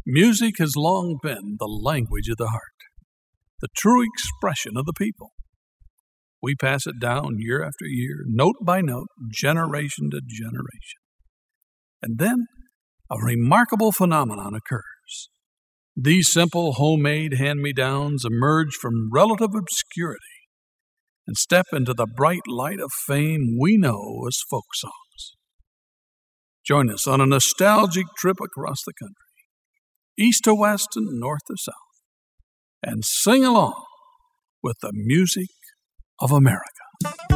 Music has long been the language of the heart, the true expression of the people. We pass it down year after year, note by note, generation to generation. And then a remarkable phenomenon occurs. These simple homemade hand-me-downs emerge from relative obscurity and step into the bright light of fame we know as folk songs. Join us on a nostalgic trip across the country, east to west and north to south, and sing along with the music of America.